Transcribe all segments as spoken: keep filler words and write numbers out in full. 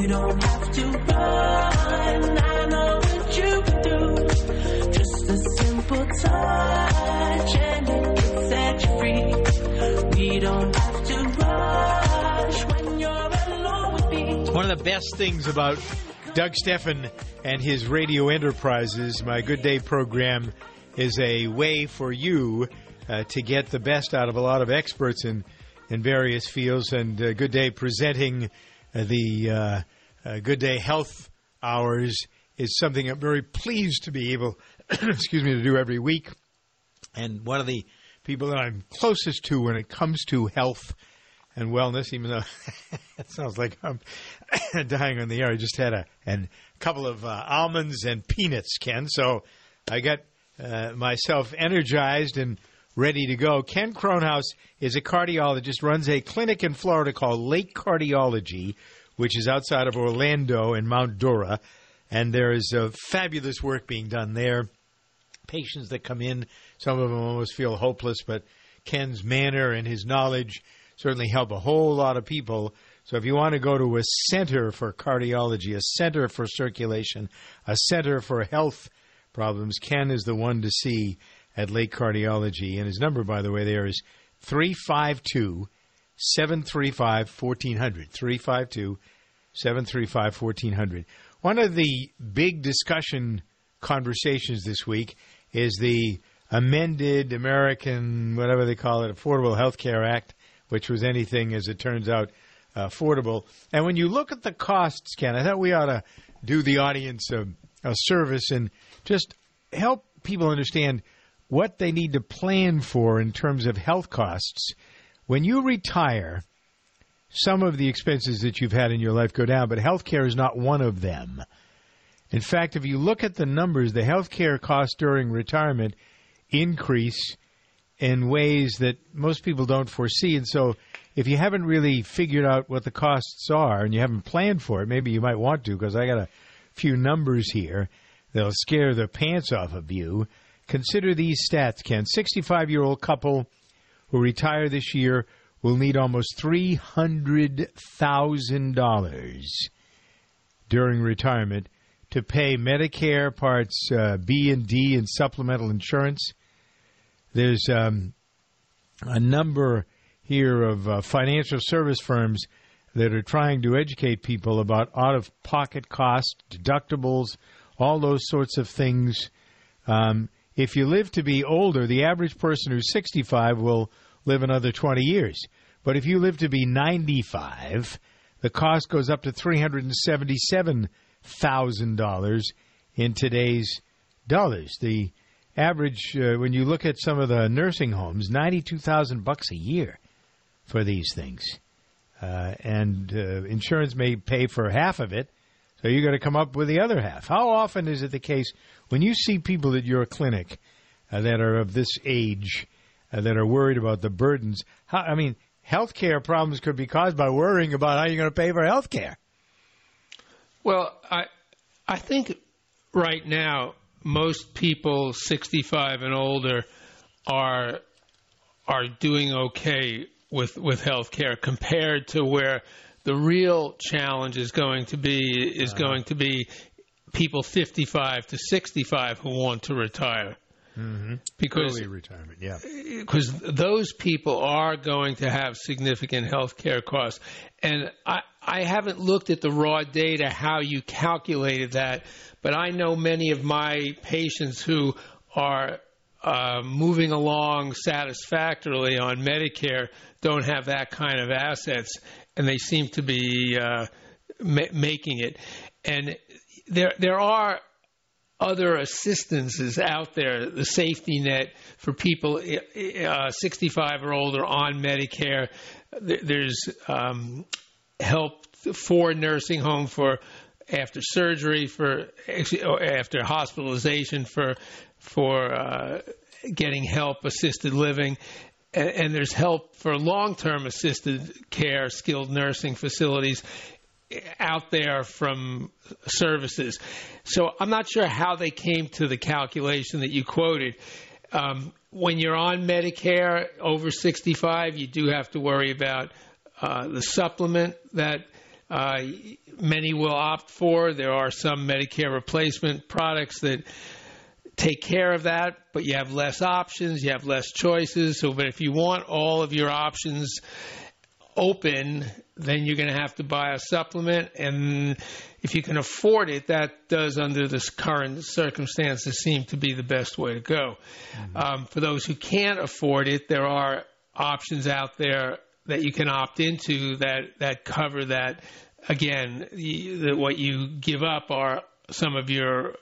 don't have to run. I know what you can do. Just a simple touch and it can set you free. We don't have to rush when you're alone with me. One of the best things about Doug Stephan and his radio enterprises, my Good Day program, is a way for you uh, to get the best out of a lot of experts in, in various fields. And uh, Good Day presenting uh, the uh, uh, Good Day Health Hours is something I'm very pleased to be able, excuse me, to do every week. And one of the people that I'm closest to when it comes to health and wellness, even though it sounds like I'm dying on the air. I just had a and a couple of uh, almonds and peanuts, Ken. So I got uh, myself energized and ready to go. Ken Kronhaus is a cardiologist, runs a clinic in Florida called Lake Cardiology, which is outside of Orlando and Mount Dora. And there is uh, fabulous work being done there. Patients that come in, some of them almost feel hopeless, but Ken's manner and his knowledge certainly help a whole lot of people. So if you want to go to a center for cardiology, a center for circulation, a center for health problems, Ken is the one to see at Lake Cardiology. And his number, by the way, there is three five two, seven three five, one four zero zero, three five two, seven three five, one four zero zero. One of the big discussion conversations this week is the amended American, whatever they call it, Affordable Health Care Act, which was anything, as it turns out, uh, affordable. And when you look at the costs, Ken, I thought we ought to do the audience a, a service and just help people understand what they need to plan for in terms of health costs. When you retire, some of the expenses that you've had in your life go down, but health care is not one of them. In fact, if you look at the numbers, the health care costs during retirement increase in ways that most people don't foresee. And so if you haven't really figured out what the costs are and you haven't planned for it, maybe you might want to, because I got a few numbers here that'll scare the pants off of you. Consider these stats, Ken. sixty-five-year-old couple who retire this year will need almost three hundred thousand dollars during retirement to pay Medicare Parts uh, B and D and supplemental insurance. There's um, a number here of uh, financial service firms that are trying to educate people about out-of-pocket costs, deductibles, all those sorts of things. Um, if you live to be older, the average person who's sixty-five will live another twenty years. But if you live to be ninety-five, the cost goes up to three hundred seventy-seven thousand dollars in today's dollars. The average, uh, when you look at some of the nursing homes, ninety-two thousand bucks a year for these things. Uh, and uh, insurance may pay for half of it, so you got to come up with the other half. How often is it the case when you see people at your clinic uh, that are of this age uh, that are worried about the burdens? How, I mean, health care problems could be caused by worrying about how you're going to pay for health care. Well, I I think right now most people sixty-five and older are are doing okay with with health care compared to where the real challenge is going to be is uh-huh. going to be people fifty-five to sixty-five who want to retire. Mm-hmm. Because early retirement, yeah. Because those people are going to have significant health care costs. And I, I haven't looked at the raw data, how you calculated that, but I know many of my patients who are uh, moving along satisfactorily on Medicare don't have that kind of assets, and they seem to be uh, ma- making it. And there there are other assistances out there, the safety net for people uh, sixty-five or older on Medicare. There's um, help for nursing home, for after surgery, for after hospitalization, for for uh, getting help, assisted living. And, and there's help for long-term assisted care, skilled nursing facilities out there from services. So I'm not sure how they came to the calculation that you quoted. Um, when you're on Medicare over sixty-five, you do have to worry about uh, the supplement that uh, many will opt for. There are some Medicare replacement products that take care of that, but you have less options, you have less choices. So, but if you want all of your options open, then you're going to have to buy a supplement. And if you can afford it, that does, under this current circumstances, seem to be the best way to go. Mm-hmm. Um, for those who can't afford it, there are options out there that you can opt into that, that cover that. Again, the, the, what you give up are some of your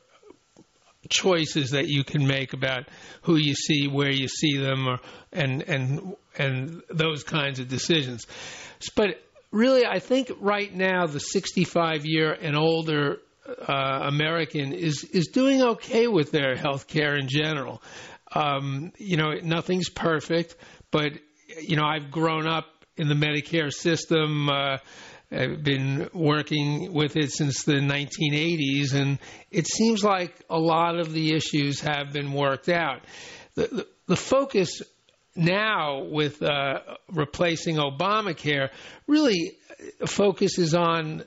choices that you can make about who you see, where you see them, or, and and and those kinds of decisions. But really, I think right now the sixty-five year and older uh, American is is doing okay with their health care in general. Um, you know, nothing's perfect, but you know, I've grown up in the Medicare system. Uh, I've been working with it since the nineteen eighties, and it seems like a lot of the issues have been worked out. The, the, the focus now with uh, replacing Obamacare really focuses on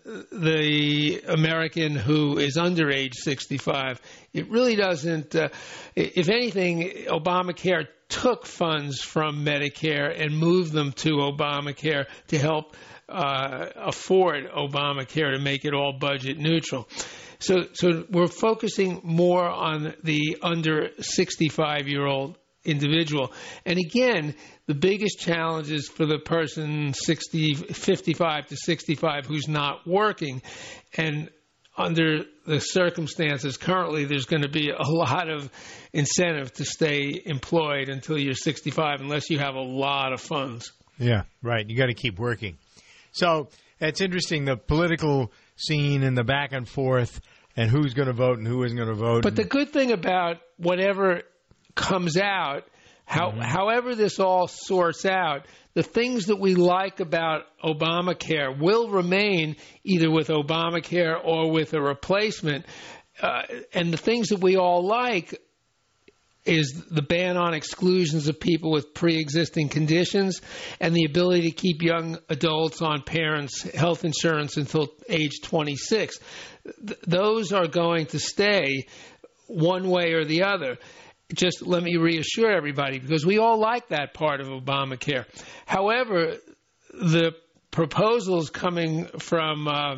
the American who is under age sixty-five. It really doesn't, uh, if anything, Obamacare took funds from Medicare and moved them to Obamacare to help Uh, afford Obamacare, to make it all budget neutral. So, so we're focusing more on the under sixty-five year old individual. And again, the biggest challenge is for the person sixty, fifty-five to sixty-five who's not working. And under the circumstances currently, there's going to be a lot of incentive to stay employed until you're sixty-five, unless you have a lot of funds. Yeah, right. You got to keep working. So it's interesting, the political scene and the back and forth and who's going to vote and who isn't going to vote. But the good thing about whatever comes out, how, mm-hmm. however this all sorts out, the things that we like about Obamacare will remain either with Obamacare or with a replacement. Uh, and the things that we all like is the ban on exclusions of people with pre-existing conditions and the ability to keep young adults on parents' health insurance until age twenty-six. Th- those are going to stay one way or the other. Just let me reassure everybody, because we all like that part of Obamacare. However, the proposals coming from uh,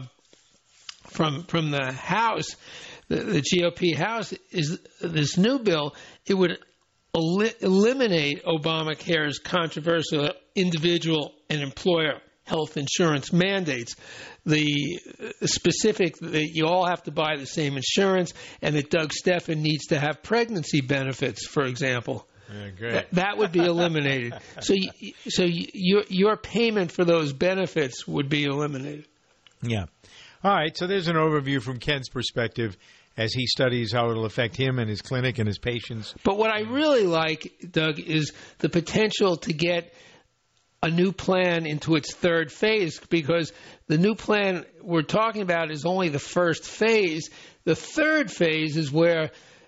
from from the House, the, the G O P House, is this new bill. It would el- eliminate Obamacare's controversial individual and employer health insurance mandates. The specific that you all have to buy the same insurance, and that Doug Stephan needs to have pregnancy benefits, for example. Yeah, great. That, that would be eliminated. so, you, so you, your your payment for those benefits would be eliminated. Yeah. All right. So there's an overview from Ken's perspective as he studies how it'll affect him and his clinic and his patients. But what I really like, Doug, is the potential to get a new plan into its third phase, because the new plan we're talking about is only the first phase. The third phase is where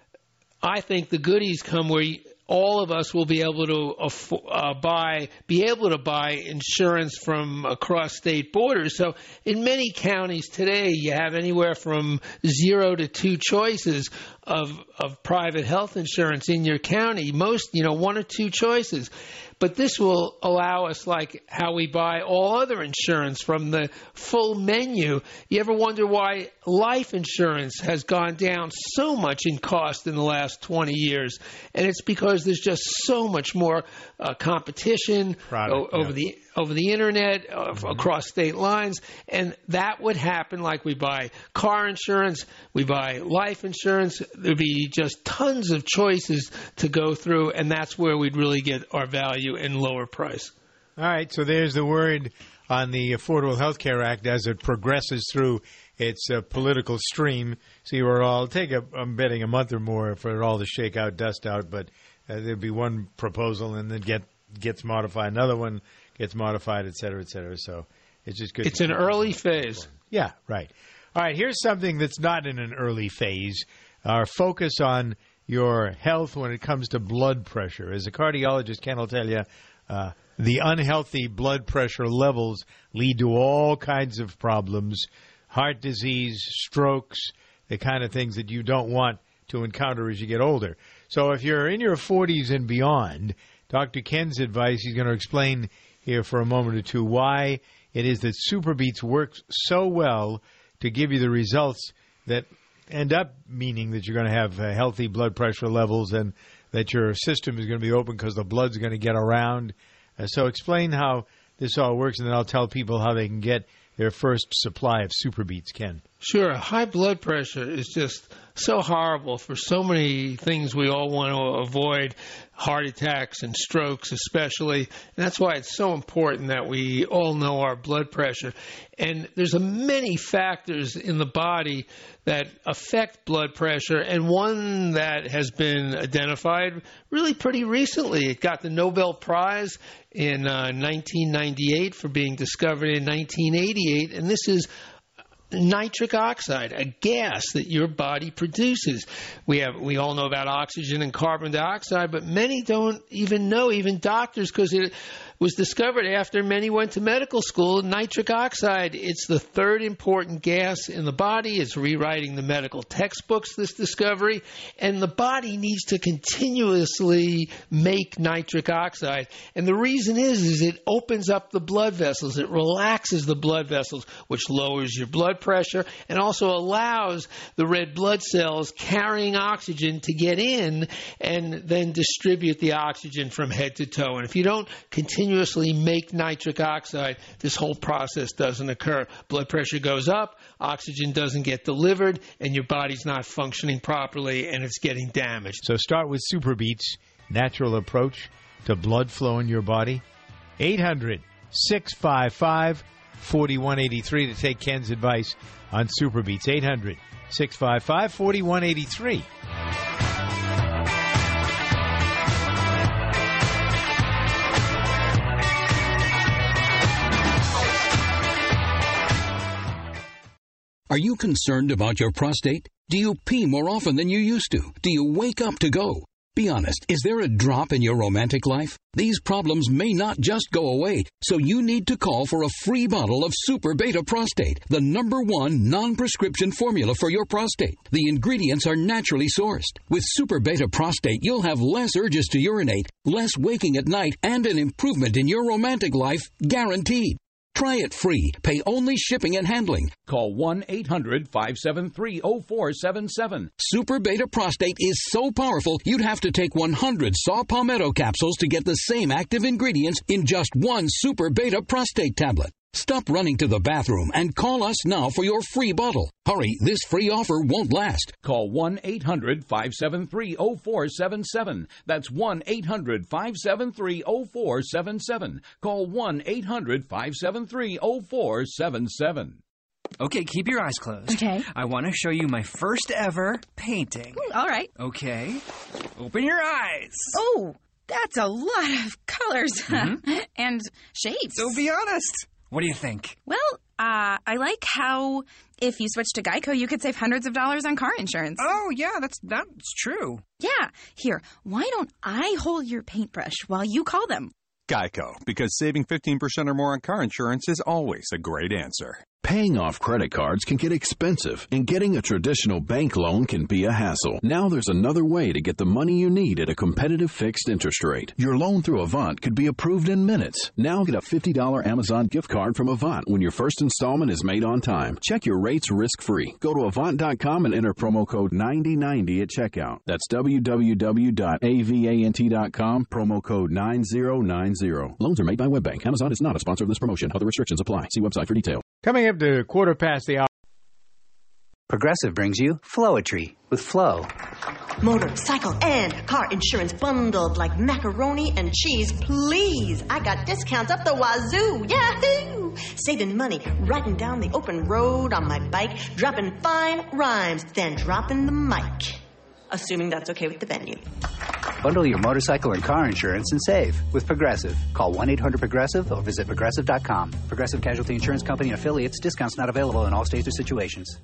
I think the goodies come, where you, all of us will be able to uh, buy, be able to buy insurance from across state borders. So in many counties today, you have anywhere from zero to two choices of of private health insurance in your county. Most, you know, one or two choices. But this will allow us, like how we buy all other insurance, from the full menu. You ever wonder why life insurance has gone down so much in cost in the last twenty years? And it's because there's just so much more uh, competition Product, o- over yeah. the over the internet, uh, mm-hmm. across state lines. And that would happen like we buy car insurance, we buy life insurance. There'd be just tons of choices to go through, and that's where we'd really get our value and lower price. All right, so there's the word on the Affordable Health Care Act as it progresses through its uh, political stream. See where it all take. A, I'm betting a month or more for it all to shake out, dust out. But uh, there'll be one proposal, and then get gets modified, another one gets modified, et cetera, et cetera. So it's just good. It's an early phase. Yeah, right. All right, here's something that's not in an early phase. Our focus on your health when it comes to blood pressure. As a cardiologist, Ken will tell you, uh, the unhealthy blood pressure levels lead to all kinds of problems, heart disease, strokes, the kind of things that you don't want to encounter as you get older. So if you're in your forties and beyond, Doctor Ken's advice, he's going to explain here for a moment or two why it is that SuperBeets works so well to give you the results that end up meaning that you're going to have uh, healthy blood pressure levels and that your system is going to be open because the blood's going to get around. Uh, so explain how this all works, and then I'll tell people how they can get their first supply of SuperBeets, Ken. Sure. High blood pressure is just so horrible for so many things we all want to avoid, heart attacks and strokes especially. And that's why it's so important that we all know our blood pressure. And there's a many factors in the body that affect blood pressure, and one that has been identified really pretty recently. It got the Nobel Prize in uh, nineteen ninety-eight for being discovered in nineteen eighty-eight, and this is nitric oxide, a gas that your body produces. We have we all know about oxygen and carbon dioxide, but many don't even know, even doctors, because it was discovered after many went to medical school. Nitric oxide, it's the third important gas in the body. It's rewriting the medical textbooks, this discovery, and the body needs to continuously make nitric oxide. And the reason is, is it opens up the blood vessels. It relaxes the blood vessels, which lowers your blood pressure and also allows the red blood cells carrying oxygen to get in and then distribute the oxygen from head to toe. And if you don't continue continuously make nitric oxide, this whole process doesn't occur. Blood pressure goes up, oxygen doesn't get delivered, and your body's not functioning properly, and it's getting damaged. So start with SuperBeets, natural approach to blood flow in your body. eight hundred, six five five, four one eight three to take Ken's advice on SuperBeets. eight hundred, six five five, four one eight three. Are you concerned about your prostate? Do you pee more often than you used to? Do you wake up to go? Be honest, is there a drop in your romantic life? These problems may not just go away, so you need to call for a free bottle of Super Beta Prostate, the number one non-prescription formula for your prostate. The ingredients are naturally sourced. With Super Beta Prostate, you'll have less urges to urinate, less waking at night, and an improvement in your romantic life guaranteed. Try it free. Pay only shipping and handling. Call one eight hundred, five seven three, zero four seven seven. Super Beta Prostate is so powerful, you'd have to take one hundred saw palmetto capsules to get the same active ingredients in just one Super Beta Prostate tablet. Stop running to the bathroom and call us now for your free bottle. Hurry, this free offer won't last. Call one eight hundred, five seven three, zero four seven seven. That's one eight hundred, five seven three, zero four seven seven. Call one eight hundred, five seven three, zero four seven seven. Okay, keep your eyes closed. Okay. I want to show you my first ever painting. Mm, all right. Okay. Open your eyes. Oh, that's a lot of colors mm-hmm. and shapes. So be honest. What do you think? Well, uh, I like how if you switch to Geico, you could save hundreds of dollars on car insurance. Oh, yeah, that's that's true. Yeah. Here, why don't I hold your paintbrush while you call them? Geico, because saving fifteen percent or more on car insurance is always a great answer. Paying off credit cards can get expensive, and getting a traditional bank loan can be a hassle. Now there's another way to get the money you need at a competitive fixed interest rate. Your loan through Avant could be approved in minutes. Now get a fifty dollars Amazon gift card from Avant when your first installment is made on time. Check your rates risk-free. Go to Avant dot com and enter promo code ninety ninety at checkout. That's w w w dot avant dot com, promo code nine zero nine zero. Loans are made by WebBank. Amazon is not a sponsor of this promotion. Other restrictions apply. See website for details. Coming up to quarter past the hour. Progressive brings you Flowetry with Flow. Motorcycle and car insurance bundled like macaroni and cheese. Please, I got discounts up the wazoo. Yahoo! Saving money, riding down the open road on my bike, dropping fine rhymes, then dropping the mic. Assuming that's okay with the venue. Bundle your motorcycle and car insurance and save with Progressive. Call one eight hundred progressive or visit progressive dot com. Progressive Casualty Insurance Company and affiliates. Discounts not available in all states or situations.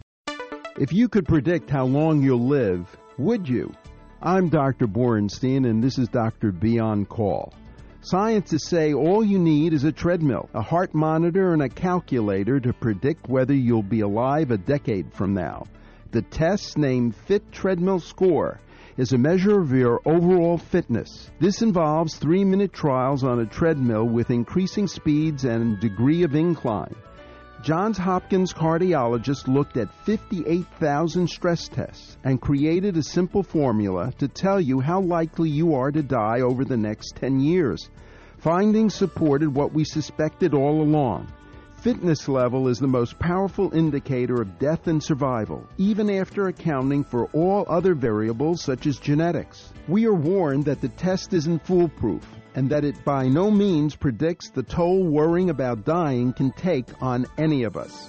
If you could predict how long you'll live, would you? I'm Doctor Borenstein, and this is Doctor B on Call. Scientists say all you need is a treadmill, a heart monitor, and a calculator to predict whether you'll be alive a decade from now. The test, named Fit Treadmill Score, is a measure of your overall fitness. This involves three-minute trials on a treadmill with increasing speeds and degree of incline. Johns Hopkins cardiologist looked at fifty-eight thousand stress tests and created a simple formula to tell you how likely you are to die over the next ten years. Findings supported what we suspected all along. Fitness level is the most powerful indicator of death and survival, even after accounting for all other variables such as genetics. We are warned that the test isn't foolproof, and that it by no means predicts the toll worrying about dying can take on any of us.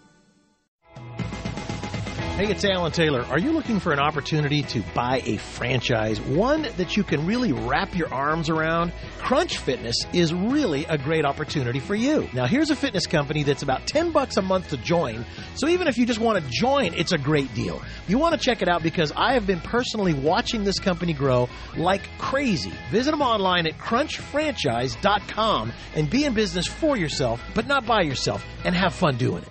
Hey, it's Alan Taylor. Are you looking for an opportunity to buy a franchise, one that you can really wrap your arms around? Crunch Fitness is really a great opportunity for you. Now, here's a fitness company that's about ten bucks a month to join, so even if you just want to join, it's a great deal. You want to check it out because I have been personally watching this company grow like crazy. Visit them online at crunch franchise dot com and be in business for yourself, but not by yourself, and have fun doing it.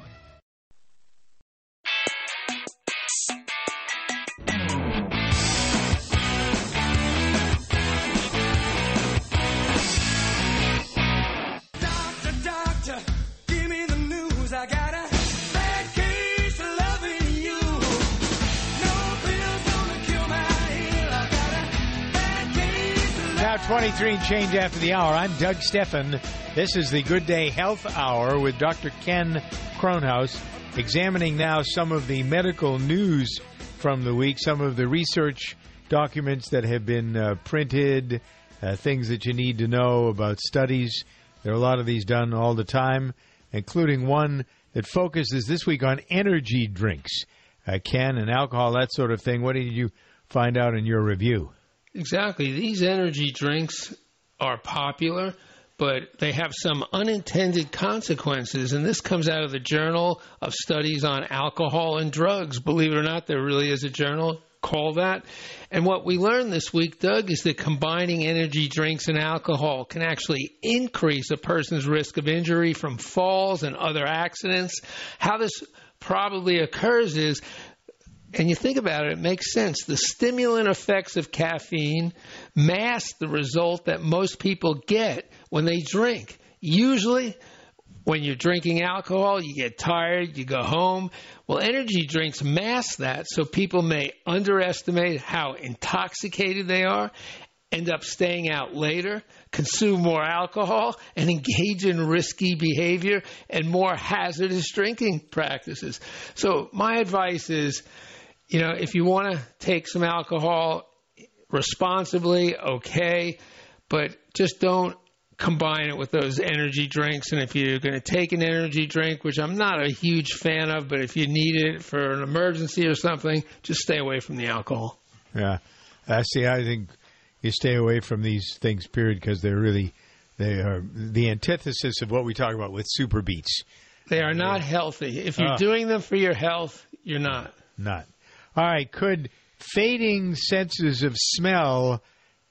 twenty-three and change after the hour. I'm Doug Steffen. This is the Good Day Health Hour with Doctor Ken Kronhaus, examining now some of the medical news from the week, some of the research documents that have been uh, printed, uh, things that you need to know about studies. There are a lot of these done all the time, including one that focuses this week on energy drinks, uh, Ken, and alcohol, that sort of thing. What did you find out in your review? Exactly. These energy drinks are popular, but they have some unintended consequences. And this comes out of the Journal of Studies on Alcohol and Drugs. Believe it or not, there really is a journal called that. And what we learned this week, Doug, is that combining energy drinks and alcohol can actually increase a person's risk of injury from falls and other accidents. How this probably occurs is, and you think about it, it makes sense. The stimulant effects of caffeine mask the result that most people get when they drink. Usually, when you're drinking alcohol, you get tired, you go home. Well, energy drinks mask that, so people may underestimate how intoxicated they are, end up staying out later, consume more alcohol, and engage in risky behavior and more hazardous drinking practices. So my advice is, you know, if you want to take some alcohol responsibly, okay, but just don't combine it with those energy drinks. And if you're going to take an energy drink, which I'm not a huge fan of, but if you need it for an emergency or something, just stay away from the alcohol. Yeah. Uh, see, I think you stay away from these things, period, because they're really, they are the antithesis of what we talk about with super beats. They are not healthy. If you're uh, doing them for your health, you're not. Not. All right, could fading senses of smell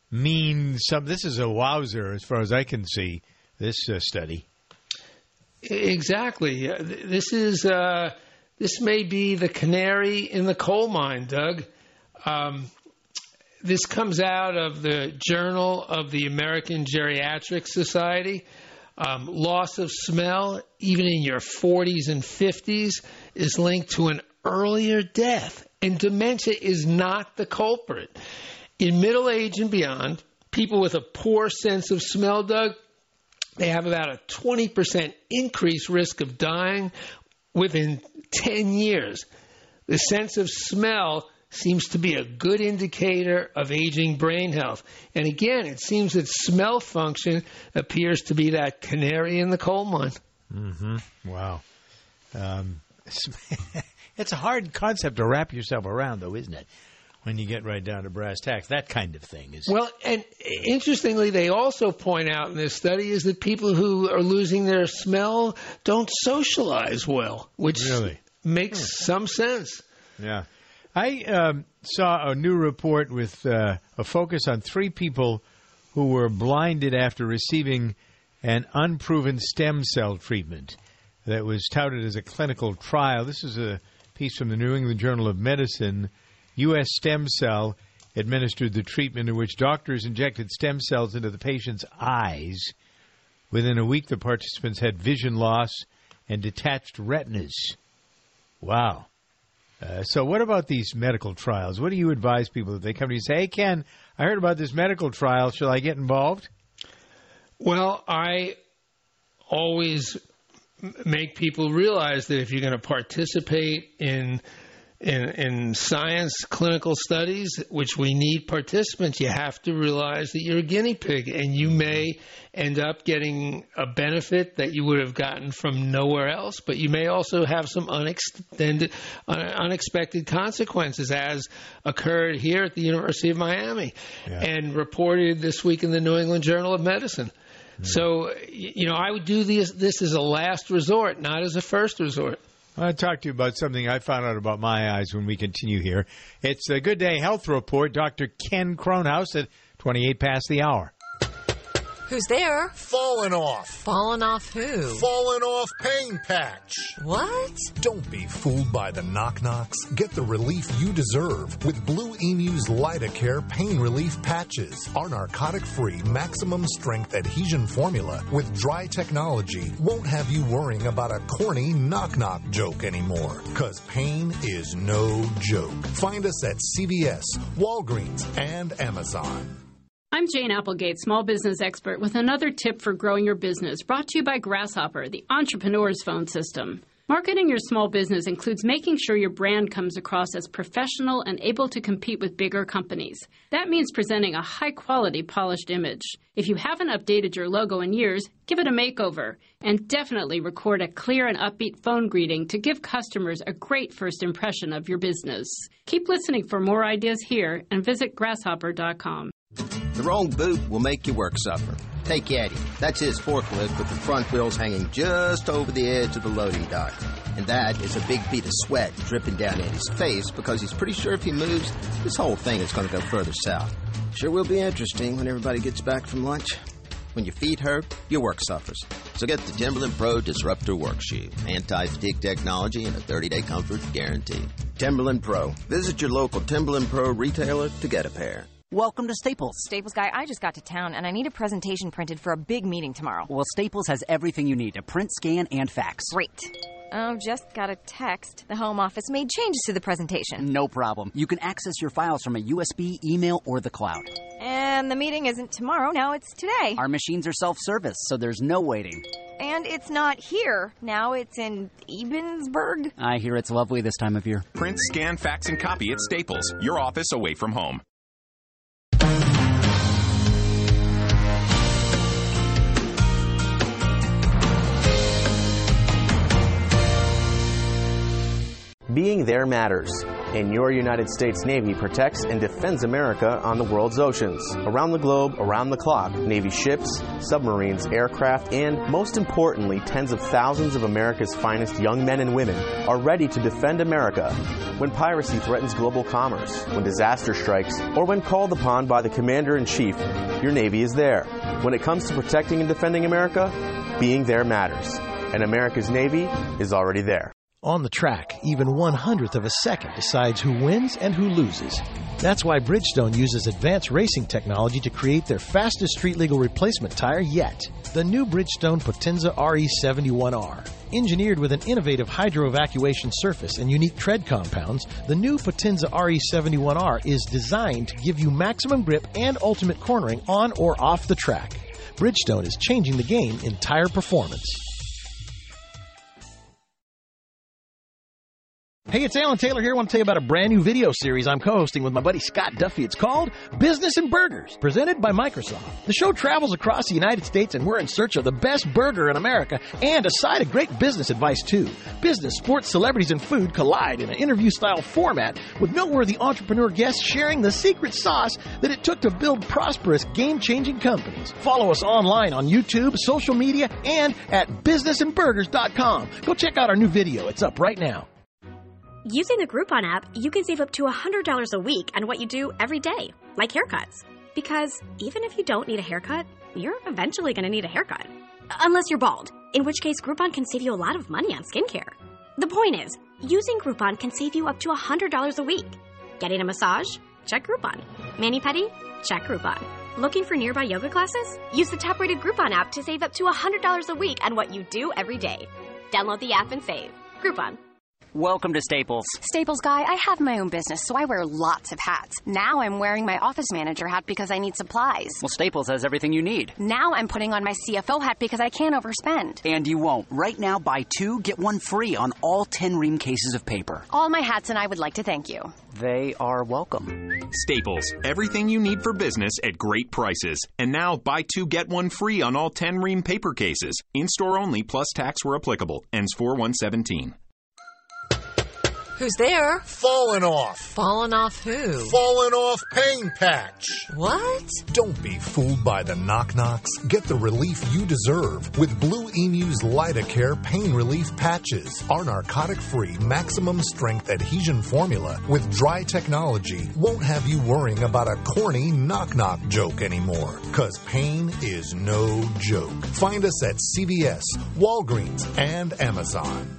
mean some? This is a wowzer as far as I can see, this uh, study. Exactly. This is uh, this may be the canary in the coal mine, Doug. Um, this comes out of the Journal of the American Geriatric Society. Um, loss of smell, even in your forties and fifties, is linked to an earlier death. And dementia is not the culprit. In middle age and beyond, people with a poor sense of smell, Doug, they have about a twenty percent increased risk of dying within ten years. The sense of smell seems to be a good indicator of aging brain health. And again, it seems that smell function appears to be that canary in the coal mine. Mm-hmm. Wow. Um, it's a hard concept to wrap yourself around, though, isn't it? When you get right down to brass tacks, that kind of thing is. Well, and interestingly, they also point out in this study is that people who are losing their smell don't socialize well, which really makes hmm. some sense. Yeah. I um, saw a new report with uh, a focus on three people who who were blinded after receiving an unproven stem cell treatment that was touted as a clinical trial. This is a piece from the New England Journal of Medicine. U S Stem Cell administered the treatment in which doctors injected stem cells into the patient's eyes. Within a week, the participants had vision loss and detached retinas. Wow. Uh, so what about these medical trials? What do you advise people if they come to you and say, hey, Ken, I heard about this medical trial. Shall I get involved? Well, I always make people realize that if you're going to participate in In, in science clinical studies, which we need participants, you have to realize that you're a guinea pig, and you may end up getting a benefit that you would have gotten from nowhere else, but you may also have some unextended, uh, unexpected consequences, as occurred here at the University of Miami yeah. and reported this week in the New England Journal of Medicine. Mm-hmm. So, you know, I would do this, this as a last resort, not as a first resort. I'll talk to you about something I found out about my eyes when we continue here. It's a Good Day Health Report. Doctor Ken Kronhaus at twenty-eight past the hour. Who's there? Falling off. Falling off who? Falling off pain patch. What? Don't be fooled by the knock-knocks. Get the relief you deserve with Blue Emu's Lidocare pain relief patches. Our narcotic-free, maximum-strength adhesion formula with dry technology won't have you worrying about a corny knock-knock joke anymore. Because pain is no joke. Find us at C V S, Walgreens, and Amazon. I'm Jane Applegate, small business expert, with another tip for growing your business, brought to you by Grasshopper, the entrepreneur's phone system. Marketing your small business includes making sure your brand comes across as professional and able to compete with bigger companies. That means presenting a high-quality, polished image. If you haven't updated your logo in years, give it a makeover. And definitely record a clear and upbeat phone greeting to give customers a great first impression of your business. Keep listening for more ideas here and visit grasshopper dot com. The wrong boot will make your work suffer. Take Eddie. That's his forklift with the front wheels hanging just over the edge of the loading dock. And that is a big bead of sweat dripping down Eddie's face because he's pretty sure if he moves, this whole thing is going to go further south. Sure will be interesting when everybody gets back from lunch. When your feet hurt, your work suffers. So get the Timberland Pro Disruptor Work Shoe. Anti-fatigue technology and a thirty-day comfort guarantee. Timberland Pro. Visit your local Timberland Pro retailer to get a pair. Welcome to Staples. Staples guy, I just got to town and I need a presentation printed for a big meeting tomorrow. Well, Staples has everything you need to print, scan, and fax. Great. Oh, just got a text. The home office made changes to the presentation. No problem. You can access your files from a U S B, email, or the cloud. And the meeting isn't tomorrow, now it's today. Our machines are self-service, so there's no waiting. And it's not here. Now it's in Ebensburg. I hear it's lovely this time of year. Print, scan, fax, and copy at Staples. Your office away from home. Being there matters, and your United States Navy protects and defends America on the world's oceans. Around the globe, around the clock, Navy ships, submarines, aircraft, and, most importantly, tens of thousands of America's finest young men and women are ready to defend America when piracy threatens global commerce, when disaster strikes, or when called upon by the Commander-in-Chief. Your Navy is there. When it comes to protecting and defending America, being there matters, and America's Navy is already there. On the track, even one hundredth of a second decides who wins and who loses. That's why Bridgestone uses advanced racing technology to create their fastest street-legal replacement tire yet, the new Bridgestone Potenza R E seventy-one R. Engineered with an innovative hydro-evacuation surface and unique tread compounds, the new Potenza R E seventy-one R is designed to give you maximum grip and ultimate cornering on or off the track. Bridgestone is changing the game in tire performance. Hey, it's Alan Taylor here. I want to tell you about a brand new video series I'm co-hosting with my buddy Scott Duffy. It's called Business and Burgers, presented by Microsoft. The show travels across the United States, and we're in search of the best burger in America and a side of great business advice, too. Business, sports, celebrities, and food collide in an interview-style format with noteworthy entrepreneur guests sharing the secret sauce that it took to build prosperous, game-changing companies. Follow us online on YouTube, social media, and at business and burgers dot com. Go check out our new video. It's up right now. Using the Groupon app, you can save up to one hundred dollars a week on what you do every day, like haircuts. Because even if you don't need a haircut, you're eventually going to need a haircut. Unless you're bald, in which case Groupon can save you a lot of money on skincare. The point is, using Groupon can save you up to one hundred dollars a week. Getting a massage? Check Groupon. Mani-pedi? Check Groupon. Looking for nearby yoga classes? Use the top-rated Groupon app to save up to one hundred dollars a week on what you do every day. Download the app and save. Groupon. Welcome to Staples. Staples guy, I have my own business, so I wear lots of hats. Now I'm wearing my office manager hat because I need supplies. Well, Staples has everything you need. Now I'm putting on my C F O hat because I can't overspend. And you won't. Right now, buy two, get one free on all ten ream cases of paper. All my hats, and I would like to thank you. They are welcome. Staples, everything you need for business at great prices. And now, buy two, get one free on all ten ream paper cases. In-store only, plus tax where applicable. Ends four one seventeen. Who's there? Falling off. Falling off who? Falling off Pain Patch. What? Don't be fooled by the knock-knocks. Get the relief you deserve with Blue Emu's Lidocare Pain Relief Patches. Our narcotic-free, maximum-strength adhesion formula with dry technology won't have you worrying about a corny knock-knock joke anymore. Because pain is no joke. Find us at C V S, Walgreens, and Amazon.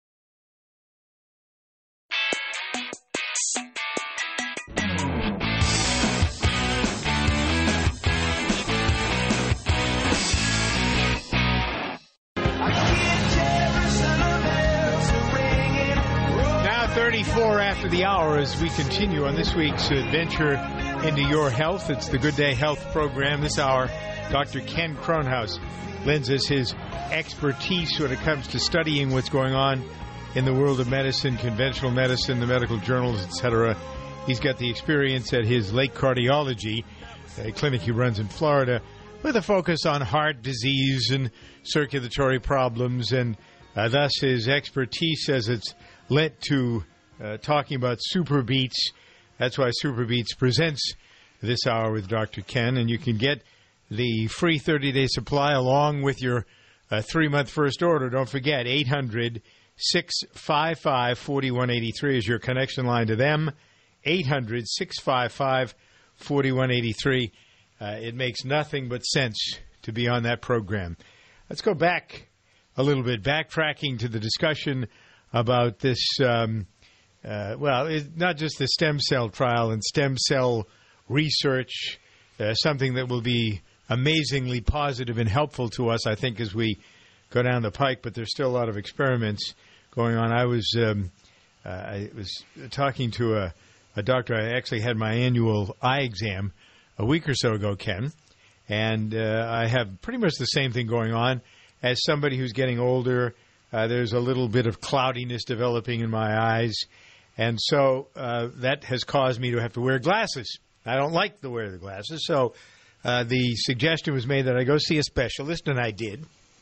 thirty-four after the hour as we continue on this week's adventure into your health. It's the Good Day Health program. This hour, Doctor Ken Kronhaus lends us his expertise when it comes to studying what's going on in the world of medicine, conventional medicine, the medical journals, et cetera. He's got the experience at his Lake Cardiology, a clinic he runs in Florida, with a focus on heart disease and circulatory problems, and uh, thus his expertise as it's led to uh, talking about Super Beets. That's why Super Beets presents this hour with Doctor Ken, and you can get the free thirty-day supply along with your uh, three-month first order. Don't forget, eight hundred, six five five, four one eight three is your connection line to them, eight hundred, six five five, four one eight three. Uh, it makes nothing but sense to be on that program. Let's go back a little bit, backtracking to the discussion about this, um, uh, well, it's not just the stem cell trial and stem cell research, uh, something that will be amazingly positive and helpful to us, I think, as we go down the pike, but there's still a lot of experiments going on. I was um, uh, I was talking to a, a doctor. I actually had my annual eye exam a week or so ago, Ken, and uh, I have pretty much the same thing going on as somebody who's getting older. Uh, there's a little bit of cloudiness developing in my eyes, and so uh, that has caused me to have to wear glasses. I don't like to wear the glasses, so uh, the suggestion was made that I go see a specialist, and I did.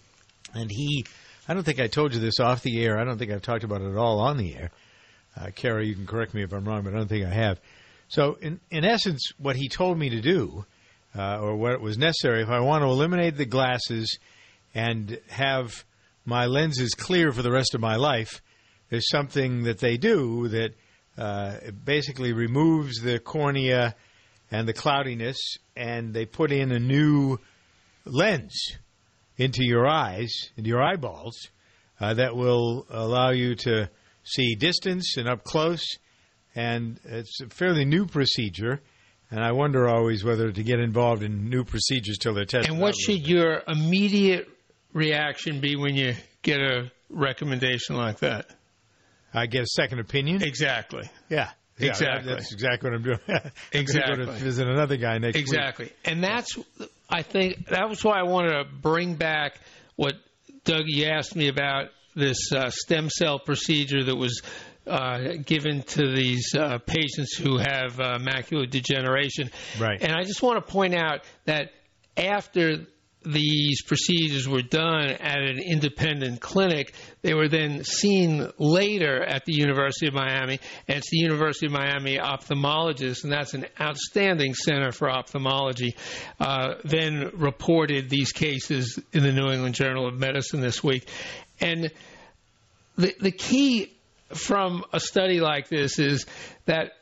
And he, I don't think I told you this off the air. I don't think I've talked about it at all on the air. Uh, Kara, you can correct me if I'm wrong, but I don't think I have. So in, in essence, what he told me to do, uh, or what was necessary, if I want to eliminate the glasses and have my lenses clear for the rest of my life, there's something that they do that uh, basically removes the cornea and the cloudiness, and they put in a new lens into your eyes, into your eyeballs, uh, that will allow you to see distance and up close. And it's a fairly new procedure, and I wonder always whether to get involved in new procedures till they're tested. And what should your immediate reaction be when you get a recommendation like that? I get a second opinion? Exactly. Yeah. yeah exactly. That's exactly what I'm doing. I'm exactly. going to visit another guy next exactly. week. Exactly. And that's, I think, that was why I wanted to bring back what Dougie asked me about, this uh, stem cell procedure that was uh, given to these uh, patients who have uh, macular degeneration. Right. And I just want to point out that after these procedures were done at an independent clinic, they were then seen later at the University of Miami, and it's the University of Miami ophthalmologist, and that's an outstanding center for ophthalmology, uh, then reported these cases in the New England Journal of Medicine this week. And the, the key from a study like this is that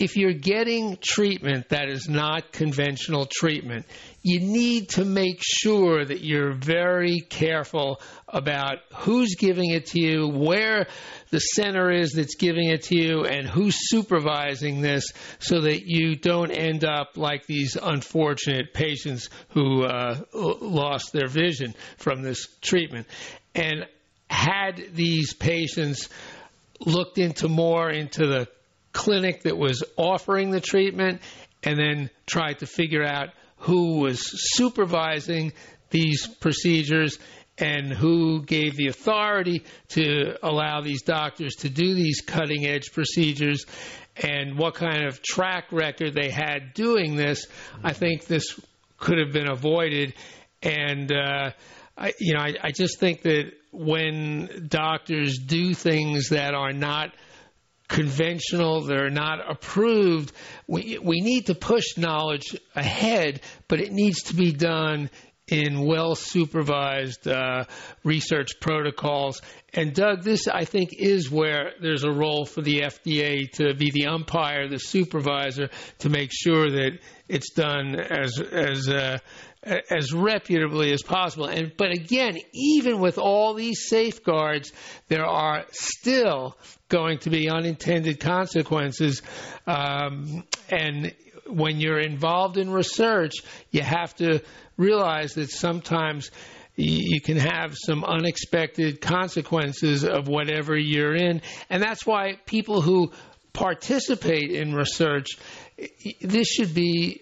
if you're getting treatment that is not conventional treatment, you need to make sure that you're very careful about who's giving it to you, where the center is that's giving it to you, and who's supervising this, so that you don't end up like these unfortunate patients who uh, lost their vision from this treatment. And had these patients looked into more into the clinic that was offering the treatment and then tried to figure out who was supervising these procedures and who gave the authority to allow these doctors to do these cutting-edge procedures and what kind of track record they had doing this, I think this could have been avoided. And, uh, I, you know, I, I just think that when doctors do things that are not conventional, they're not approved, we we need to push knowledge ahead, but it needs to be done in well-supervised uh, research protocols. And, Doug, this, I think, is where there's a role for the F D A to be the umpire, the supervisor, to make sure that it's done as as uh, as reputably as possible. And but again, even with all these safeguards, there are still going to be unintended consequences. Um, and when you're involved in research, you have to realize that sometimes you can have some unexpected consequences of whatever you're in. And that's why people who participate in research, this should be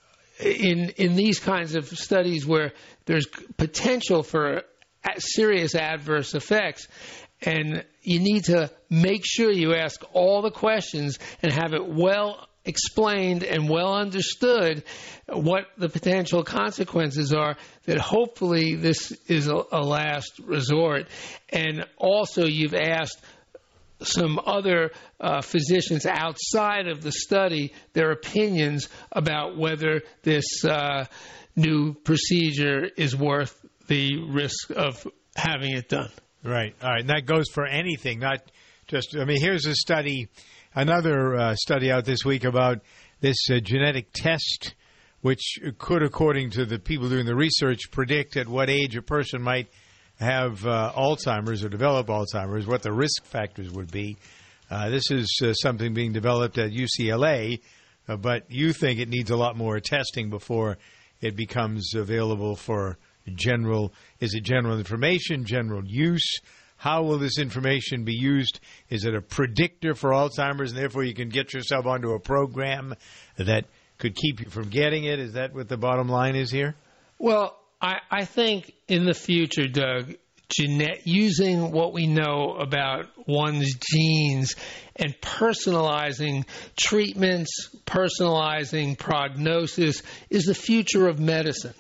in in these kinds of studies where there's potential for serious adverse effects. And you need to make sure you ask all the questions and have it well explained and well understood what the potential consequences are, that hopefully this is a, a last resort. And also you've asked some other uh, physicians outside of the study their opinions about whether this uh, new procedure is worth the risk of having it done. Right. All right. And that goes for anything, not just, I mean, here's a study, another uh, study out this week about this uh, genetic test, which could, according to the people doing the research, predict at what age a person might have uh, Alzheimer's or develop Alzheimer's, what the risk factors would be. Uh, this is uh, something being developed at U C L A, uh, but you think it needs a lot more testing before it becomes available for general, is it general information, general use? How will this information be used? Is it a predictor for Alzheimer's, and therefore you can get yourself onto a program that could keep you from getting it? Is that what the bottom line is here? Well, I, I think in the future, Doug, genet- using what we know about one's genes and personalizing treatments, personalizing prognosis is the future of medicine.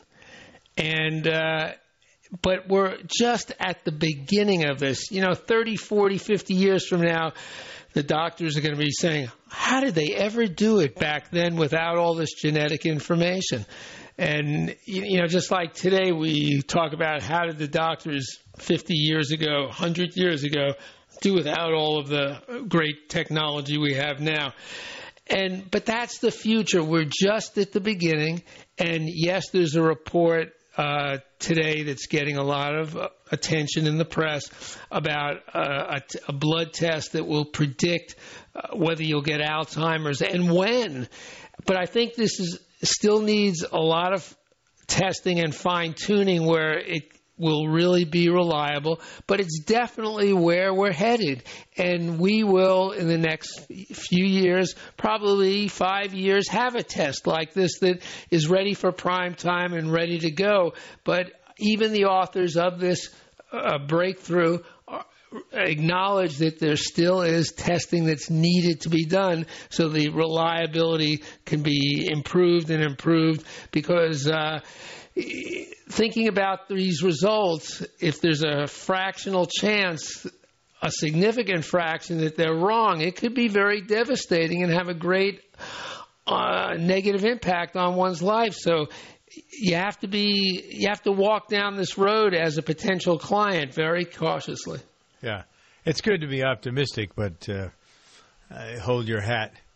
And uh, but we're just at the beginning of this. You know, thirty, forty, fifty years from now, the doctors are going to be saying, how did they ever do it back then without all this genetic information? And, you know, just like today we talk about how did the doctors fifty years ago, one hundred years ago, do without all of the great technology we have now. And but that's the future. We're just at the beginning. And, yes, there's a report Uh, today that's getting a lot of uh, attention in the press about uh, a, t- a blood test that will predict uh, whether you'll get Alzheimer's and when. But I think this is still needs a lot of testing and fine-tuning where it will really be reliable, but it's definitely where we're headed. And we will, in the next few years, probably five years, have a test like this that is ready for prime time and ready to go. But even the authors of this uh, breakthrough acknowledge that there still is testing that's needed to be done so the reliability can be improved and improved, because uh, thinking about these results, if there's a fractional chance, a significant fraction that they're wrong, it could be very devastating and have a great uh, negative impact on one's life. So you have to be, you have to walk down this road as a potential client very cautiously. Yeah. It's good to be optimistic, but uh, hold your hat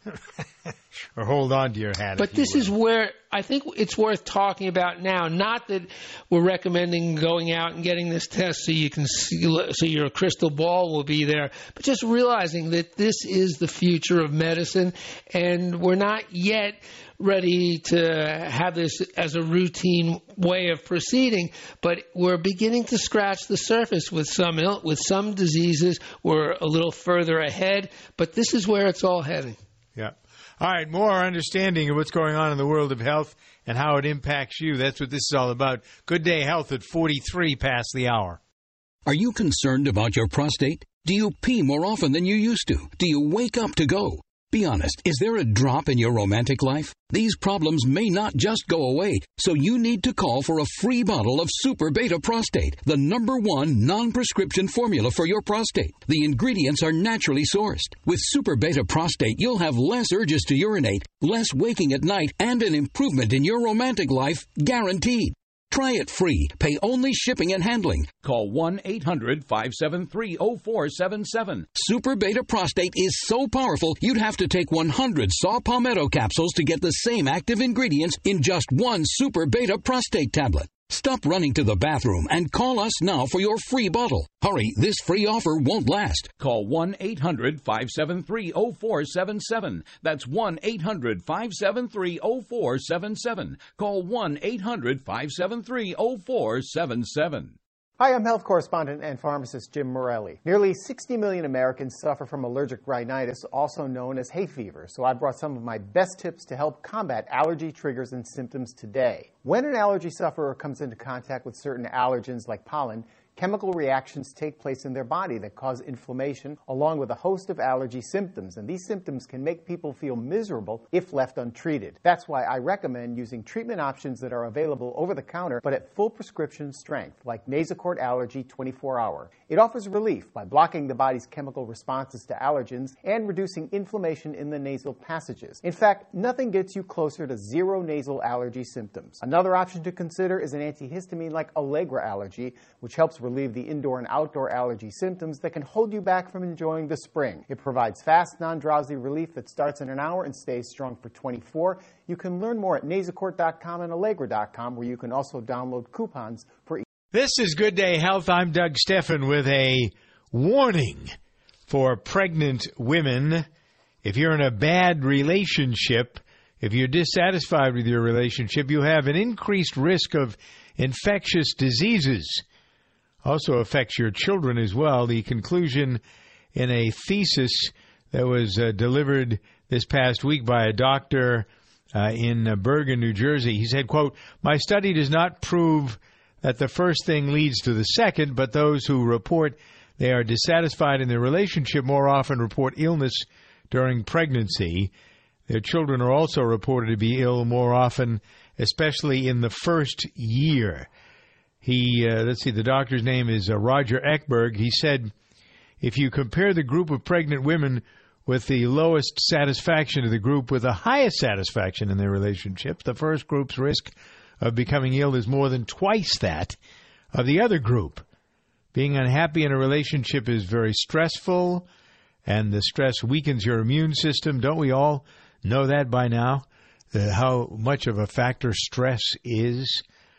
or hold on to your hat. But this is where I think it's worth talking about now. Not that we're recommending going out and getting this test so you can see, so your crystal ball will be there, but just realizing that this is the future of medicine, and we're not yet ready to have this as a routine way of proceeding, but we're beginning to scratch the surface with some Ill, with some diseases. We're a little further ahead, but this is where it's all heading. Yeah. All right, more understanding of what's going on in the world of health and how it impacts you. That's what this is all about. Good Day Health at forty-three past the hour. Are you concerned about your prostate? Do you pee more often than you used to? Do you wake up to go? Be honest, is there a drop in your romantic life? These problems may not just go away, so you need to call for a free bottle of Super Beta Prostate, the number one non-prescription formula for your prostate. The ingredients are naturally sourced. With Super Beta Prostate, you'll have less urges to urinate, less waking at night, and an improvement in your romantic life, guaranteed. Try it free. Pay only shipping and handling. Call one eight hundred five seven three oh four seven seven. Super Beta Prostate is so powerful, you'd have to take one hundred Saw Palmetto capsules to get the same active ingredients in just one Super Beta Prostate tablet. Stop running to the bathroom and call us now for your free bottle. Hurry, this free offer won't last. Call one eight hundred five seven three oh four seven seven. That's one eight hundred five seven three oh four seven seven. Call one eight hundred five seven three oh four seven seven. Hi, I'm health correspondent and pharmacist Jim Morelli. Nearly sixty million Americans suffer from allergic rhinitis, also known as hay fever. So I brought some of my best tips to help combat allergy triggers and symptoms today. When an allergy sufferer comes into contact with certain allergens like pollen, chemical reactions take place in their body that cause inflammation, along with a host of allergy symptoms. And these symptoms can make people feel miserable if left untreated. That's why I recommend using treatment options that are available over the counter, but at full prescription strength, like Nasacort Allergy twenty-four hour. It offers relief by blocking the body's chemical responses to allergens and reducing inflammation in the nasal passages. In fact, nothing gets you closer to zero nasal allergy symptoms. Another option to consider is an antihistamine like Allegra Allergy, which helps relieve the indoor and outdoor allergy symptoms that can hold you back from enjoying the spring. It provides fast, non-drowsy relief that starts in an hour and stays strong for twenty-four. You can learn more at nasacort dot com and allegra dot com, where you can also download coupons for each. This is Good Day Health. I'm Doug Steffen with a warning for pregnant women. If you're in a bad relationship, if you're dissatisfied with your relationship, you have an increased risk of infectious diseases. Also affects your children as well. The conclusion in a thesis that was uh, delivered this past week by a doctor uh, in uh, Bergen, New Jersey. He said, quote, "My study does not prove that the first thing leads to the second, but those who report they are dissatisfied in their relationship more often report illness during pregnancy. Their children are also reported to be ill more often, especially in the first year." He, uh, let's see, the doctor's name is uh, Roger Ekberg. He said, if you compare the group of pregnant women with the lowest satisfaction to the group with the highest satisfaction in their relationship, the first group's risk of becoming ill is more than twice that of the other group. Being unhappy in a relationship is very stressful, and the stress weakens your immune system. Don't we all know that by now? Uh, how much of a factor stress is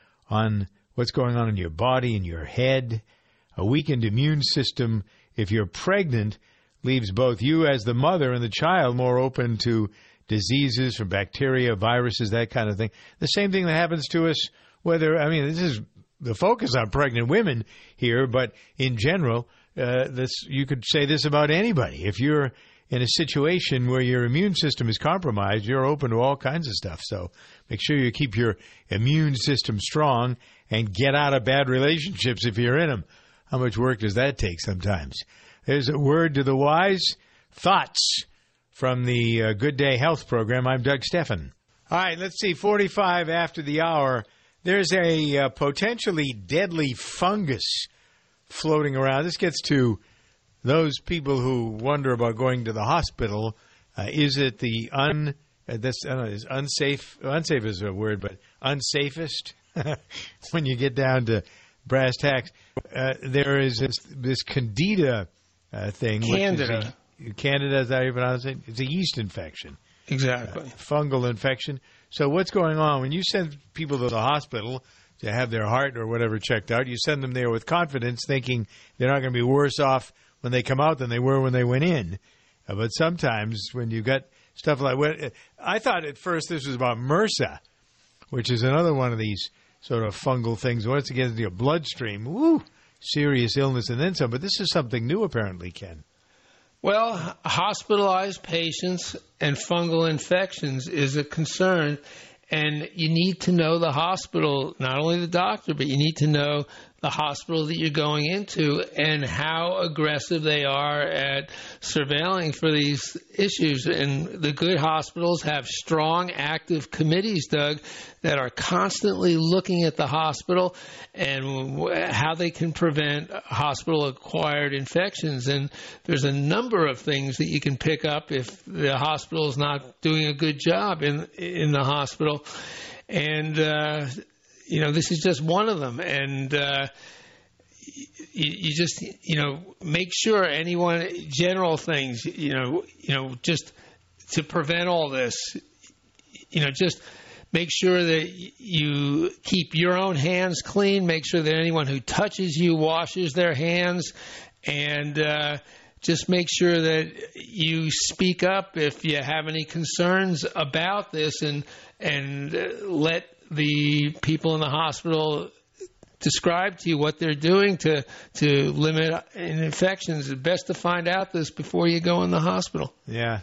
on what's going on in your body, in your head. A weakened immune system, if you're pregnant, leaves both you as the mother and the child more open to diseases from bacteria, viruses, that kind of thing. The same thing that happens to us, whether, I mean, this is the focus on pregnant women here, but in general, uh, this you could say this about anybody. If you're in a situation where your immune system is compromised, you're open to all kinds of stuff. So make sure you keep your immune system strong and get out of bad relationships if you're in them. How much work does that take sometimes? There's a word to the wise. Thoughts from the uh, Good Day Health program. I'm Doug Steffen. All right, let's see, forty-five after the hour. There's a uh, potentially deadly fungus floating around. This gets to those people who wonder about going to the hospital. Uh, is it the un... Uh, that's, I don't know, is unsafe... Unsafe is a word, but unsafest? When you get down to brass tacks, uh, there is this, this candida uh, thing. Candida. Which is a, Candida, is that even how to say it? It's a yeast infection. Exactly. Uh, fungal infection. So what's going on? When you send people to the hospital to have their heart or whatever checked out, you send them there with confidence, thinking they're not going to be worse off when they come out than they were when they went in. Uh, but sometimes when you got stuff like what I thought at first this was about MRSA, which is another one of these sort of fungal things. Once it gets into your bloodstream, woo, serious illness and then some. But this is something new, apparently, Ken. Well, hospitalized patients and fungal infections is a concern, and you need to know the hospital, not only the doctor, but you need to know the hospital that you're going into and how aggressive they are at surveilling for these issues. And the good hospitals have strong, active committees, Doug, that are constantly looking at the hospital and how they can prevent hospital-acquired infections. And there's a number of things that you can pick up if the hospital is not doing a good job in in the hospital. And uh You know, this is just one of them, and uh, you, you just, you know, make sure anyone, general things, you know, you know, just to prevent all this, you know, just make sure that you keep your own hands clean, make sure that anyone who touches you washes their hands, and uh, just make sure that you speak up if you have any concerns about this, and and uh, let the people in the hospital describe to you what they're doing to to limit infections. It's best to find out this before you go in the hospital. Yeah.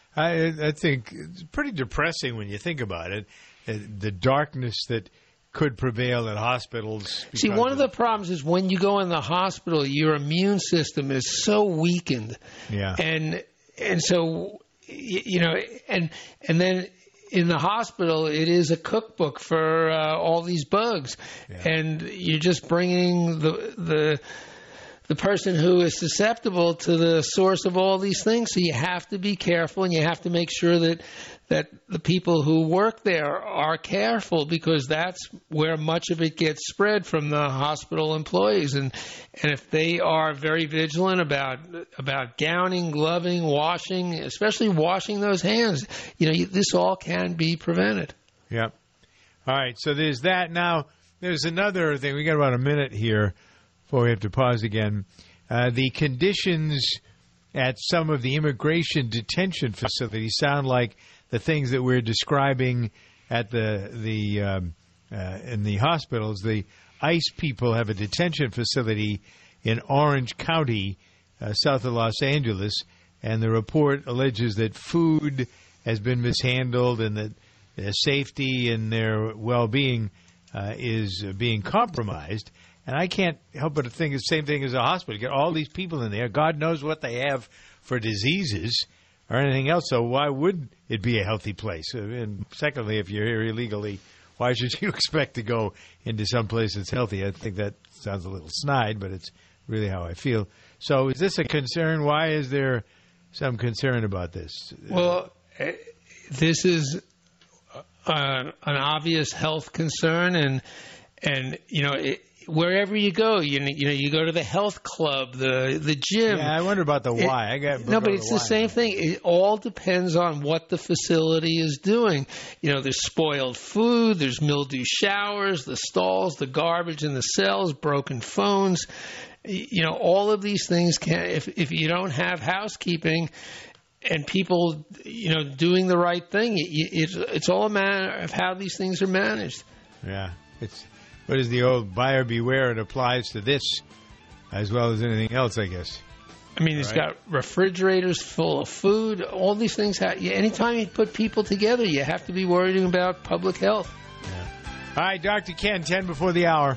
I I think it's pretty depressing when you think about it, the darkness that could prevail at hospitals. See, one of the problems is when you go in the hospital, your immune system is so weakened. Yeah. And and so, you know, and and then in the hospital, it is a cookbook for uh, all these bugs, yeah. And you're just bringing the the the person who is susceptible to the source of all these things. So you have to be careful, and you have to make sure that that the people who work there are careful, because that's where much of it gets spread from the hospital employees. And and if they are very vigilant about about gowning, gloving, washing, especially washing those hands, you know, this all can be prevented. Yep. All right. So there's that. Now there's another thing. We got about a minute here before we have to pause again. Uh, the conditions at some of the immigration detention facilities sound like the things that we're describing at the the um, uh, in the hospitals. The ICE people have a detention facility in Orange County, uh, south of Los Angeles, and the report alleges that food has been mishandled and that their safety and their well-being uh, is being compromised. And I can't help but think it's the same thing as a hospital. You get all these people in there. God knows what they have for diseases or anything else. So why would it be a healthy place? And secondly, if you're here illegally, why should you expect to go into some place that's healthy? I think that sounds a little snide, but it's really how I feel. So is this a concern? Why is there some concern about this? Well, this is uh, an obvious health concern, and and you know, it, wherever you go, you know, you know, you go to the health club, the the gym. Yeah, I wonder about the why. It, I got no, but it's the, the same thing. It all depends on what the facility is doing. You know, there's spoiled food, there's mildew showers, the stalls, the garbage in the cells, broken phones. You know, all of these things can. If if you don't have housekeeping and people, you know, doing the right thing, it, it's it's all a matter of how these things are managed. Yeah, it's. What is the old buyer beware? It applies to this as well as anything else, I guess. I mean, it's right? got refrigerators full of food. All these things. Have, anytime you put people together, you have to be worried about public health. Yeah. All right, Doctor Ken, ten before the hour.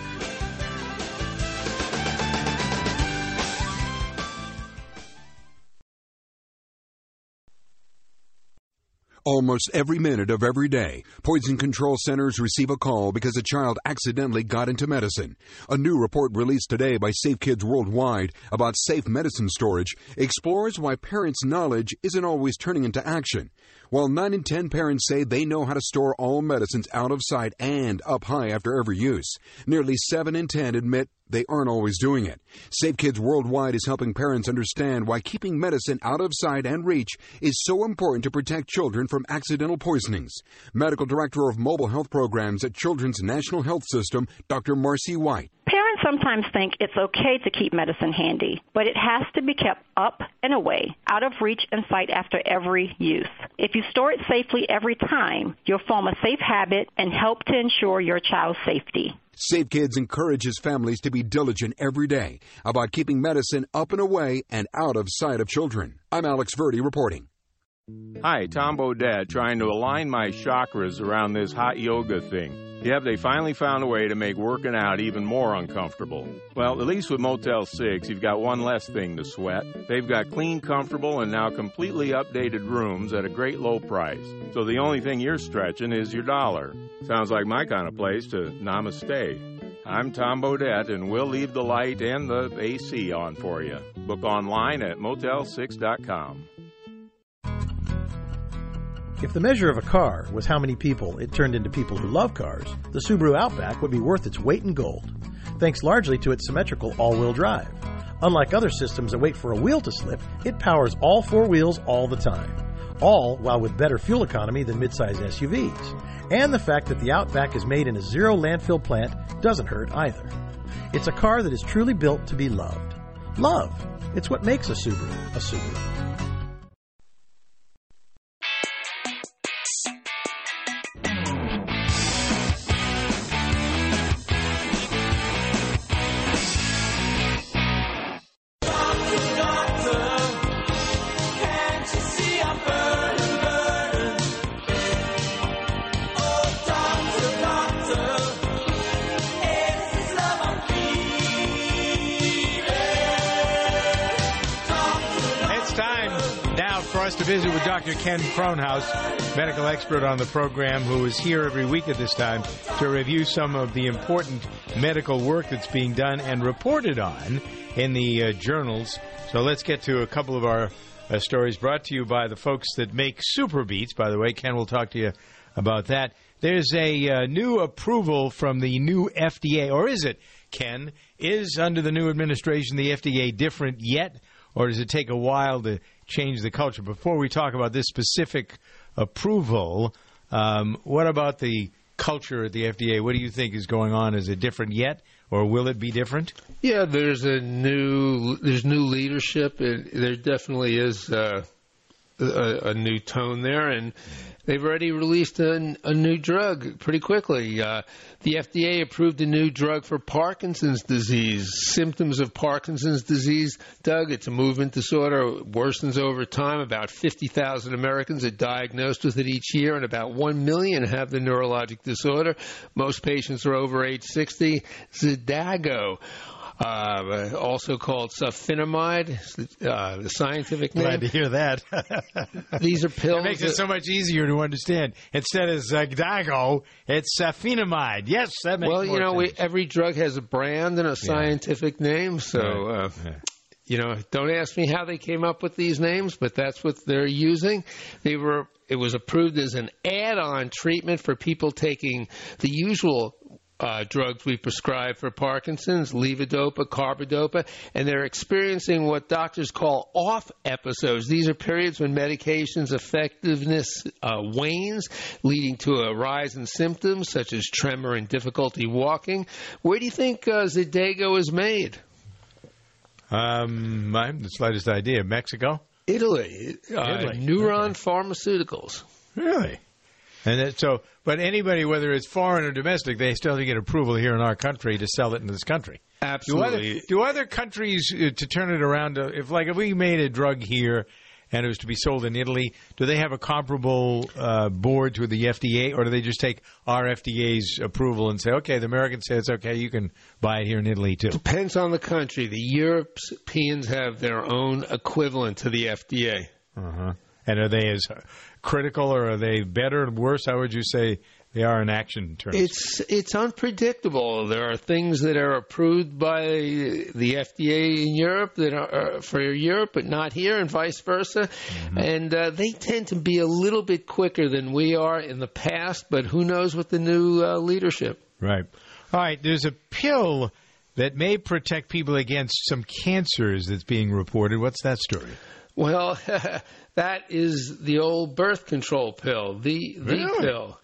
Almost every minute of every day, Poison Control Centers receive a call because a child accidentally got into medicine. A new report released today by Safe Kids Worldwide about safe medicine storage explores why parents' knowledge isn't always turning into action. While nine in ten parents say they know how to store all medicines out of sight and up high after every use, nearly seven in ten admit they aren't always doing it. Safe Kids Worldwide is helping parents understand why keeping medicine out of sight and reach is so important to protect children from accidental poisonings. Medical Director of Mobile Health Programs at Children's National Health System, Doctor Marcy White. Parents sometimes think it's okay to keep medicine handy, but it has to be kept up and away, out of reach and sight after every use. If you store it safely every time, you'll form a safe habit and help to ensure your child's safety. Safe Kids encourages families to be diligent every day about keeping medicine up and away and out of sight of children. I'm Alex Verdi reporting. Hi, Tom Bodette, trying to align my chakras around this hot yoga thing. Yep, they finally found a way to make working out even more uncomfortable. Well, at least with Motel six, you've got one less thing to sweat. They've got clean, comfortable, and now completely updated rooms at a great low price. So the only thing you're stretching is your dollar. Sounds like my kind of place to namaste. I'm Tom Bodette, and we'll leave the light and the A C on for you. Book online at motel six dot com. If the measure of a car was how many people it turned into people who love cars, the Subaru Outback would be worth its weight in gold, thanks largely to its symmetrical all-wheel drive. Unlike other systems that wait for a wheel to slip, it powers all four wheels all the time, all while with better fuel economy than midsize S U Vs. And the fact that the Outback is made in a zero landfill plant doesn't hurt either. It's a car that is truly built to be loved. Love. It's what makes a Subaru a Subaru. To visit with Doctor Ken Kronhaus, medical expert on the program, who is here every week at this time to review some of the important medical work that's being done and reported on in the uh, journals. So let's get to a couple of our uh, stories brought to you by the folks that make Super Beats. By the way, Ken will talk to you about that. There's a uh, new approval from the new F D A, or is it, Ken? Is under the new administration the F D A different yet, or does it take a while to change the culture? Before we talk about this specific approval, um, what about the culture at the F D A? What do you think is going on? Is it different yet, or will it be different? Yeah, there's a new there's new leadership. It, there definitely is uh, a, a new tone there, and they've already released a, a new drug pretty quickly. Uh, the F D A approved a new drug for Parkinson's disease. Symptoms of Parkinson's disease, Doug, it's a movement disorder. It worsens over time. About fifty thousand Americans are diagnosed with it each year, and about one million have the neurologic disorder. Most patients are over age sixty. Xadago. Uh, also called sulfinamide, uh, the scientific name. Glad to hear that. These are pills. It makes it so much easier to understand. Instead of Xadago, it's sulfinamide. Yes, that makes well, more you know, sense. we, every drug has a brand and a scientific yeah. name, so right. uh, yeah. you know, don't ask me how they came up with these names, but that's what they're using. They were. It was approved as an add-on treatment for people taking the usual Uh, drugs we prescribe for Parkinson's, levodopa, carbidopa, and they're experiencing what doctors call off episodes. These are periods when medication's effectiveness uh, wanes, leading to a rise in symptoms such as tremor and difficulty walking. Where do you think uh, Xadago is made? Um, I have the slightest idea. Mexico? Italy. Uh, Italy. Neuron okay. Pharmaceuticals. Really? And that, so, but anybody, whether it's foreign or domestic, they still have to get approval here in our country to sell it in this country. Absolutely. Do other, do other countries, uh, to turn it around, to, if like if we made a drug here and it was to be sold in Italy, do they have a comparable uh, board to the F D A, or do they just take our F D A's approval and say, okay, the Americans say it's okay, you can buy it here in Italy too? Depends on the country. The Europeans have their own equivalent to the F D A. Uh-huh. And are they as critical, or are they better or worse? How would you say they are in action terms? It's it's unpredictable. There are things that are approved by the F D A in Europe that are for Europe, but not here, and vice versa. Mm-hmm. And uh, they tend to be a little bit quicker than we are in the past, but who knows with the new uh, leadership. Right. All right, there's a pill that may protect people against some cancers that's being reported. What's that story? Well, that is the old birth control pill, the the really? pill.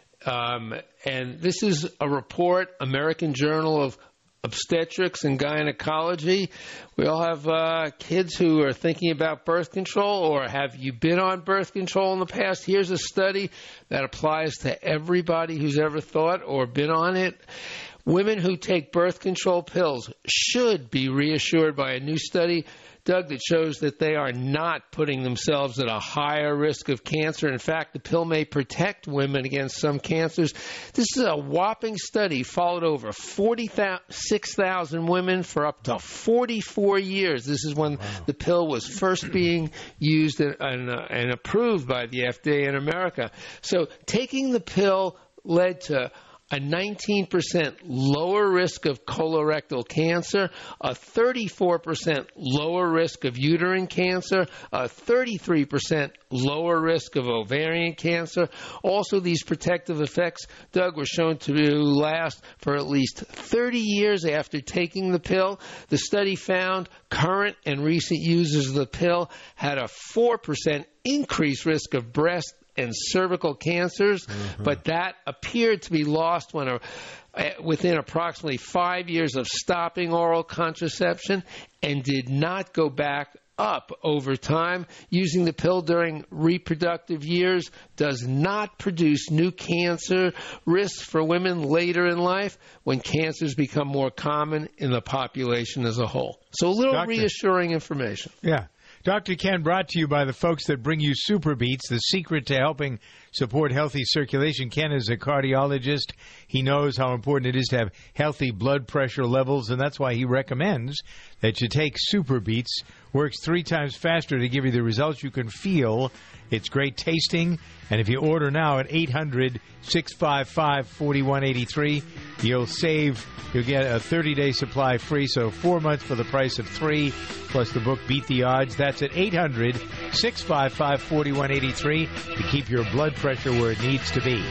Um, and this is a report, American Journal of Obstetrics and Gynecology. We all have uh, kids who are thinking about birth control, or have you been on birth control in the past? Here's a study that applies to everybody who's ever thought or been on it. Women who take birth control pills should be reassured by a new study, Doug, that shows that they are not putting themselves at a higher risk of cancer. In fact, the pill may protect women against some cancers. This is a whopping study, followed over forty-six thousand women for up to forty-four years. This is when wow. the pill was first being used and, and, uh, and approved by the F D A in America. So taking the pill led to a nineteen percent lower risk of colorectal cancer, a thirty-four percent lower risk of uterine cancer, a thirty-three percent lower risk of ovarian cancer. Also, these protective effects, Doug, were shown to last for at least thirty years after taking the pill. The study found current and recent users of the pill had a four percent increased risk of breast and cervical cancers, mm-hmm. but that appeared to be lost when a, uh, within approximately five years of stopping oral contraception, and did not go back up over time. Using the pill during reproductive years does not produce new cancer risks for women later in life when cancers become more common in the population as a whole. So a little Doctor, reassuring information. Yeah. Doctor Ken, brought to you by the folks that bring you Super Beets, the secret to helping support healthy circulation. Ken is a cardiologist. He knows how important it is to have healthy blood pressure levels, and that's why he recommends that you take Super Beets. Works three times faster to give you the results you can feel. It's great tasting, and if you order now at eight hundred, six five five, four one eight three, you'll save, you'll get a thirty-day supply free, so four months for the price of three, plus the book Beat the Odds. That's at eight hundred, six five five, four one eight three to keep your blood pressure where it needs to be.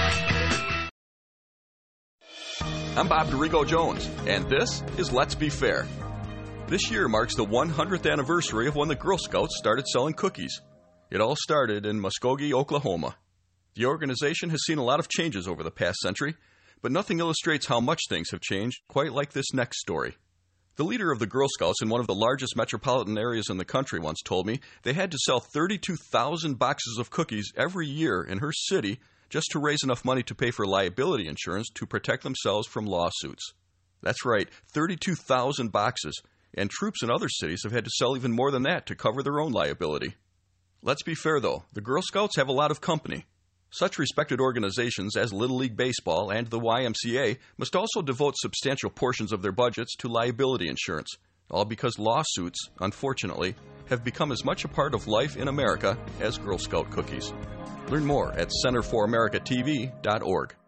I'm Bob DeRigo Jones, and this is Let's Be Fair. This year marks the one hundredth anniversary of when the Girl Scouts started selling cookies. It all started in Muskogee, Oklahoma. The organization has seen a lot of changes over the past century, but nothing illustrates how much things have changed quite like this next story. The leader of the Girl Scouts in one of the largest metropolitan areas in the country once told me they had to sell thirty-two thousand boxes of cookies every year in her city just to raise enough money to pay for liability insurance to protect themselves from lawsuits. That's right, thirty-two thousand boxes, and troops in other cities have had to sell even more than that to cover their own liability. Let's be fair, though. The Girl Scouts have a lot of company. Such respected organizations as Little League Baseball and the Y M C A must also devote substantial portions of their budgets to liability insurance, all because lawsuits, unfortunately, have become as much a part of life in America as Girl Scout cookies. Learn more at center for america t v dot org.